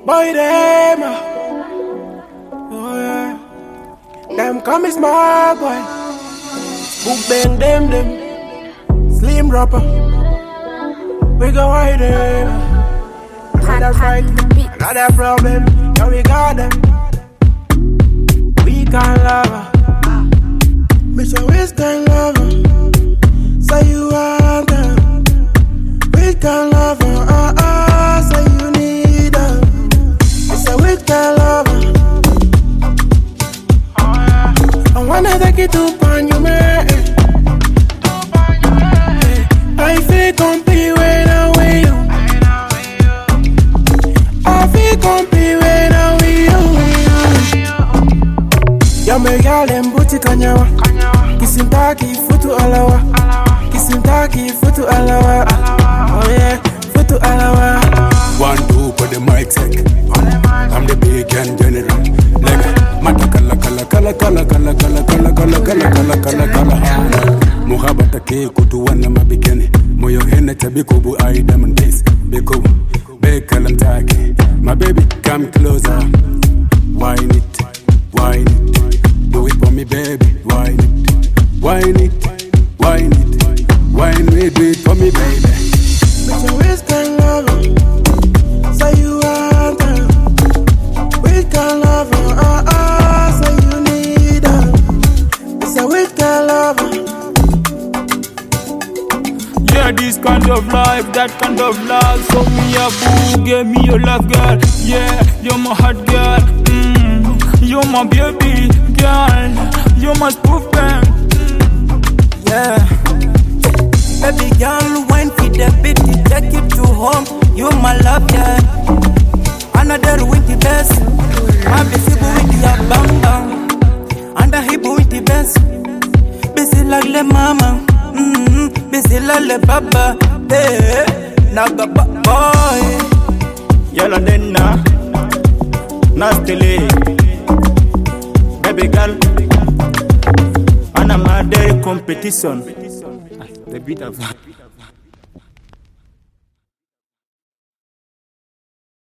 Boy, them, oh yeah. Them come is my boy. Book bang them. Slim rapper. We go hide them. Another fight, another problem. Yeah, we got them. We can love her. Mr. Western lover. Say you want her. We can love her. Say you need her. Mr. Western lover. I wanna take it to pan you, man. I feel complete when I'm with you. I feel complete when I'm with you. Ya me galen buti kanyawa. Kisimtaki futu alawa. Kisimtaki futu alawa. Oh yeah, futu alawa. 1, 2 for the mic check. I'm the big and general. Like mata kala. Muhabata ke kutu wana mabikene. Moyo hena tabikubu I diamond days. Beko, bekalantake. My baby, come closer. Wine it. Do it for me, baby. Wine it. Do it for me, baby. Mr. Western lover. Say you want her. We can love her. Say you need her. Mr. Western lover. Yeah, this kind of life, that kind of love. So me a boo, give me your love, girl. Yeah, you're my hot girl. You're my baby girl. You're my spoof girl. Yeah. Baby girl, wine for the beat, take you to home. You my love, yeah. Another with the best. My busy with the bang bang. And the hip with the best. Busy like le mama. Busy like le baba. Hey, naga boy. Yalla denna. Nastile. Baby girl. And I'm a day competition. The beat of